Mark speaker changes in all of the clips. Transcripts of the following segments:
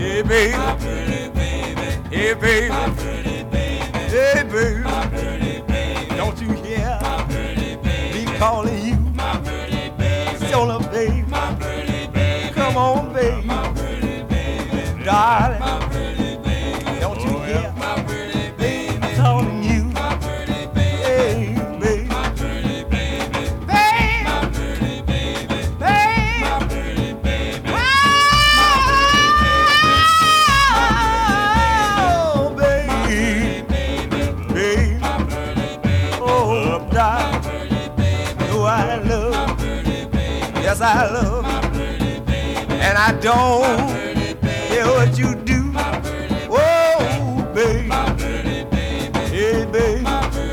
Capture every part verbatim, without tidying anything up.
Speaker 1: Hey, baby.
Speaker 2: My pretty baby.
Speaker 1: Hey, baby.
Speaker 2: My pretty baby.
Speaker 1: Hey, baby.
Speaker 2: My pretty baby.
Speaker 1: Don't you hear
Speaker 2: My pretty baby.
Speaker 1: me calling you?
Speaker 2: My pretty baby.
Speaker 1: Show up, baby.
Speaker 2: My pretty baby.
Speaker 1: Come on, baby.
Speaker 2: My pretty baby.
Speaker 1: Darling.
Speaker 2: My pretty baby.
Speaker 1: Don't you hear
Speaker 2: My pretty baby.
Speaker 1: me calling you?
Speaker 2: My pretty baby.
Speaker 1: Hey, baby.
Speaker 2: My pretty baby.
Speaker 1: Baby.
Speaker 2: My pretty baby.
Speaker 1: Baby.
Speaker 2: My pretty baby.
Speaker 1: Oh, baby. Baby. Oh, darling. Oh, I love you. Yes, I love you. And I don't care what you do. Oh, baby. Hey, baby.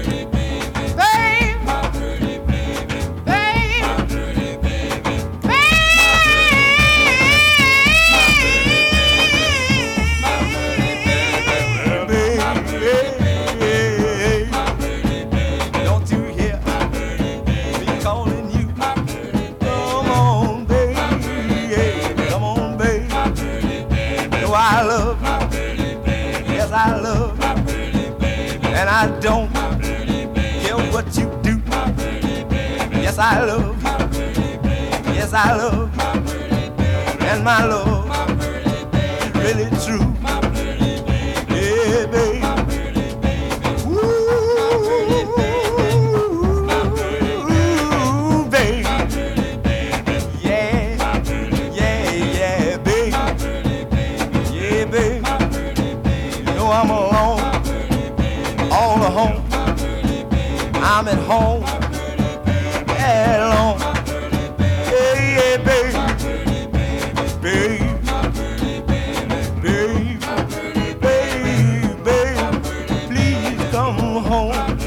Speaker 1: Don't you hear me calling you? Come on, baby. Come on, baby. No, I love you. Yes, I love you. And I don't care what you do. Yes, I love you. Yes, I love you. And my love is really true. Yeah, baby. Ooh, baby. Yeah, yeah, yeah, baby. Yeah, baby. You know I'm alone, all alone. I'm at home, at home. Yeah, yeah, baby. Baby. Baby. Baby, baby. Please come home.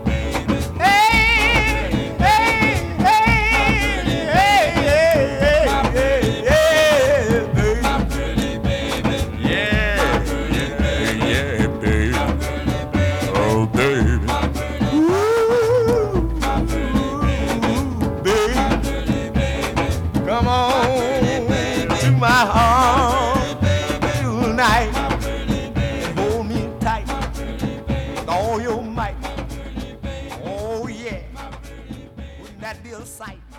Speaker 1: Hey, hey, hey, hey, hey, hey, hey, baby. Yeah, yeah, yeah, baby. Oh, baby. Ooh, baby. Come on to my arms tonight and hold me tight with all your might. Oh, yeah. Wouldn't that be a sight?